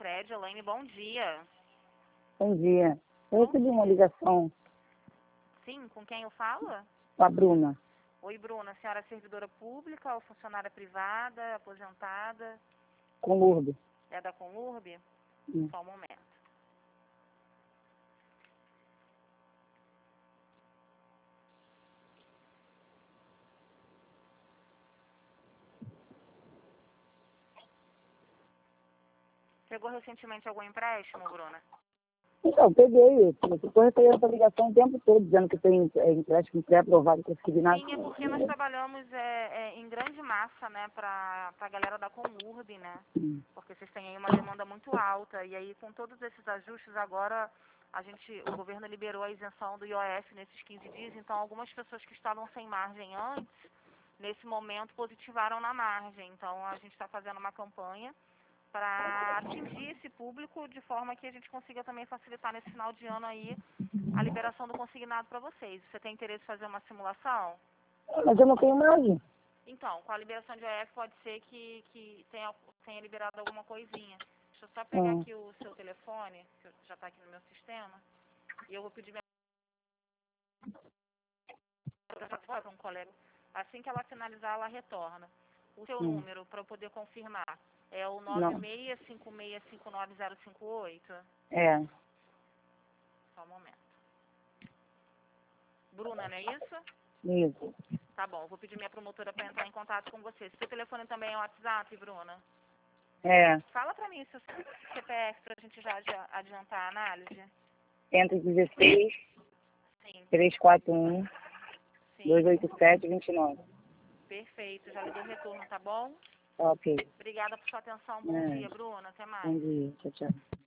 Fred. Elaine, bom dia. Bom dia. Eu recebi uma ligação Sim, com quem eu falo? com a Bruna. Oi, Bruna. A senhora é servidora pública ou funcionária privada, aposentada? Com Lourdes. É da Conurb? Só um momento. Pegou recentemente algum empréstimo, Bruna? Então, peguei isso. Eu estou recebendo essa ligação o tempo todo, dizendo que tem empréstimo pré-aprovado que eu consegui nada. Sim, é porque nós trabalhamos em grande massa, né, para a galera da Conurb, né? Porque vocês têm aí uma demanda muito alta. E aí, com todos esses ajustes, agora o governo liberou a isenção do IOF nesses 15 dias. Então, algumas pessoas que estavam sem margem antes, nesse momento, positivaram na margem. Então, a gente está fazendo uma campanha para atingir esse público de forma que a gente consiga também facilitar nesse final de ano aí a liberação do consignado para vocês. Você tem interesse em fazer uma simulação? Mas eu não tenho margem. Então, com a liberação de OF pode ser que tenha liberado alguma coisinha. Deixa eu só pegar aqui o seu telefone, que já está aqui no meu sistema, e eu vou pedir minha para um colega. Assim que ela finalizar, ela retorna. O seu número, para eu poder confirmar, é o 9656590058? É. Só um momento. Bruna, não é isso? Isso. Tá bom, vou pedir minha promotora para entrar em contato com você. Seu telefone também é o WhatsApp, Bruna? É. Fala para mim seu CPF para a gente já adiantar a análise. 116 Sim. 341 Sim. 287 29. Perfeito, já lhe dou retorno, tá bom? Ok. Obrigada por sua atenção. Bom dia, Bruna. Até mais. Bom dia. Tchau, tchau.